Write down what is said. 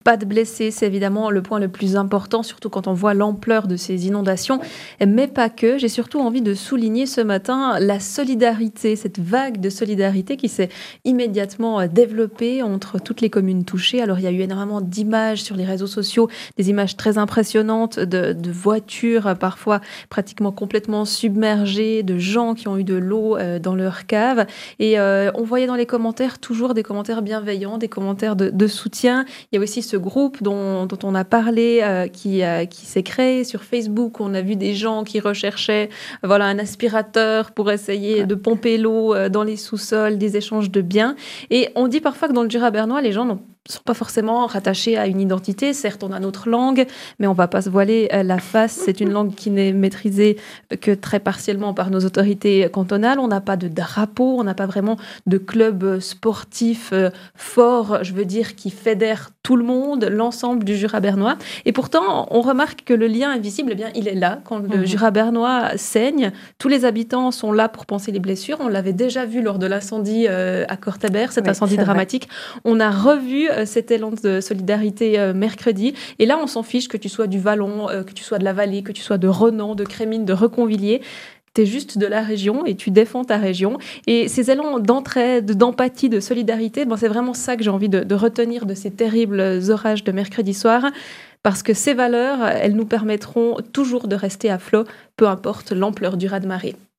Pas de blessés, c'est évidemment le point le plus important, surtout quand on voit l'ampleur de ces inondations, mais pas que. J'ai surtout envie de souligner ce matin la solidarité, cette vague de solidarité qui s'est immédiatement développée entre toutes les communes touchées. Alors il y a eu énormément d'images sur les réseaux sociaux, des images très impressionnantes de voitures parfois pratiquement complètement submergées, de gens qui ont eu de l'eau dans leur cave. Et on voyait dans les commentaires toujours des commentaires bienveillants, des commentaires de soutien. Il y a aussi ce groupe dont on a parlé, qui s'est créé sur Facebook. On a vu des gens qui recherchaient un aspirateur pour essayer de pomper l'eau dans les sous-sols, des échanges de biens. Et on dit parfois que dans le Jura bernois, les gens ne sont pas forcément rattachés à une identité. Certes, on a notre langue, mais on ne va pas se voiler la face. C'est une langue qui n'est maîtrisée que très partiellement par nos autorités cantonales. On n'a pas de drapeau, on n'a pas vraiment de club sportif fort, je veux dire, qui fédère tout le monde, l'ensemble du Jura bernois. Et pourtant, on remarque que le lien invisible, eh bien, il est là. Quand le Jura bernois saigne, tous les habitants sont là pour panser les blessures. On l'avait déjà vu lors de l'incendie à Cortébert, cet incendie dramatique. On a revu cet élan de solidarité mercredi. Et là, on s'en fiche que tu sois du Vallon, que tu sois de la Vallée, que tu sois de Renan, de Crémine, de Reconvilliers. Tu es juste de la région et tu défends ta région. Et ces élans d'entraide, d'empathie, de solidarité, c'est vraiment ça que j'ai envie de retenir de ces terribles orages de mercredi soir. Parce que ces valeurs, elles nous permettront toujours de rester à flot, peu importe l'ampleur du raz-de-marée.